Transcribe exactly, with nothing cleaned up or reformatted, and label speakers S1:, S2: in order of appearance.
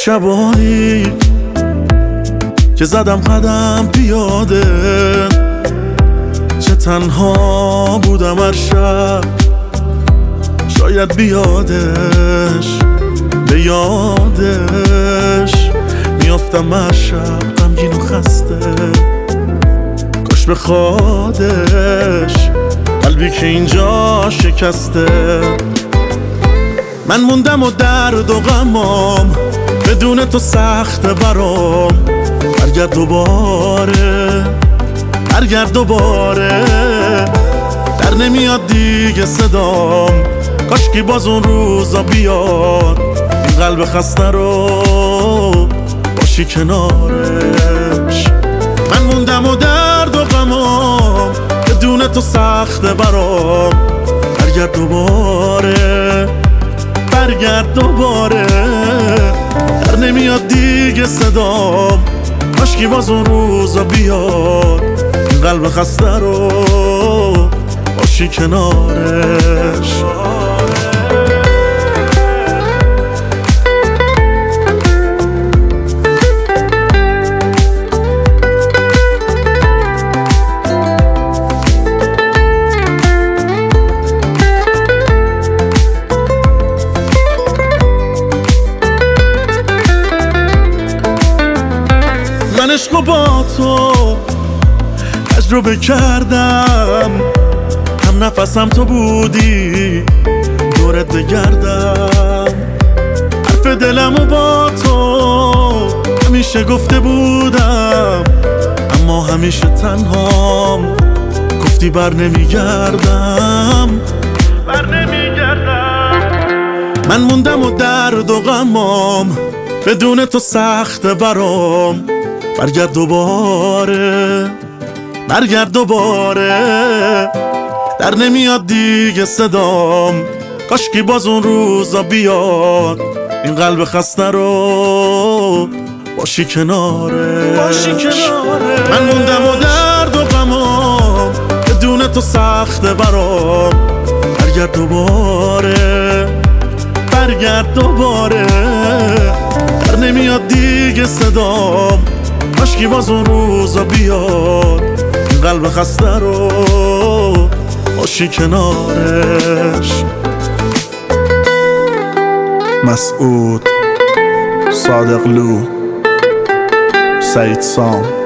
S1: شبانی که زدم قدم پیاده، چه تنها بودم هر شب، شاید بیادش به یادش میافتم هر شب غمگین و خسته، کاش بخوادش قلبی که اینجا شکسته. من موندم و درد و غمام بدون تو سخته برام، برگرد دوباره برگرد دوباره، در نمیاد دیگه صدام، کاشکی باز اون روزا بیاد، این قلب خسته رو باشی کنارش. من موندم و درد و غمام بدون تو سخته برام، برگرد دوباره برگرد دوباره، در نمیاد دیگه صدام، کاشکی باز اون روزا بیاد، این قلب خسته رو باشی کنارش. من عشقو با تو تجربه کردم، هم نفسم تو بودی دورت بگردم، حرف دلمو با تو همیشه گفته بودم، اما همیشه تنهام، گفتی بر نمیگردم بر نمیگردم. من موندم و درد و غمام بدون تو سخته برام، برگرد دوباره برگرد دوباره، در نمیاد دیگه صدام، کاشکی باز اون روزا بیاد، این قلب خسته رو باشی کناره باشی کناره. من موندم و درد و غمام بدون تو سخته برام، برگرد دوباره برگرد دوباره، در نمیاد دیگه صدام، کاشکی باز اون روزا بیاد، این قلب خسته رو باشی کنارش.
S2: مسعود صادقلو، سعید سام.